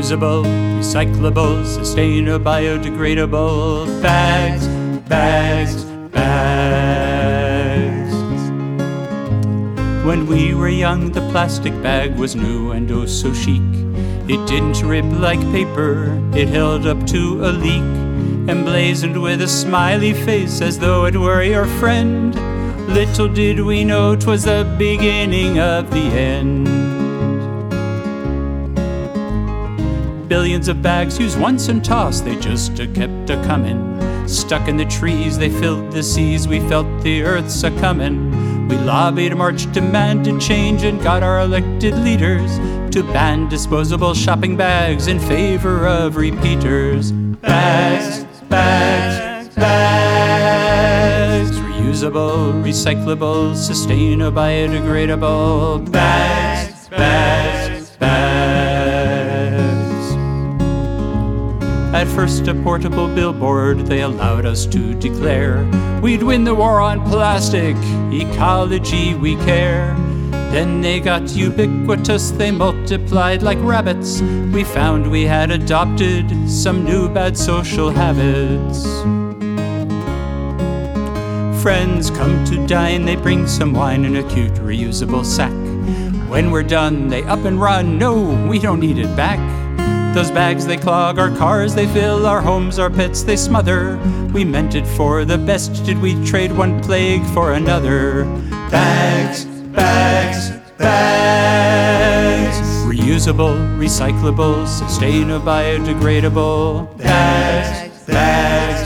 reusable, recyclable, sustainable, biodegradable bags, bags, bags. When we were young, the plastic bag was new and oh so chic. It didn't rip like paper, it held up to a leak, emblazoned with a smiley face as though it were your friend. Little did we know 'twas the beginning of the end. Billions of bags used once and tossed, they just kept a-comin'. Stuck in the trees, they filled the seas, we felt the earth's a-comin'. We lobbied, marched, demanded change, and got our elected leaders to ban disposable shopping bags in favor of repeaters. Bags, bags, bags. Reusable, recyclable, sustainable, biodegradable bags, bags, bags. At first a portable billboard they allowed us to declare we'd win the war on plastic, ecology we care. Then they got ubiquitous, they multiplied like rabbits. We found we had adopted some new bad social habits. Friends come to dine, they bring some wine in a cute reusable sack. When we're done, they up and run, no, we don't need it back. Those bags, they clog our cars, they fill our homes, our pets they smother. We meant it for the best, did we trade one plague for another? Bags, bags, bags. Reusable, recyclable, sustainable, biodegradable bags, bags.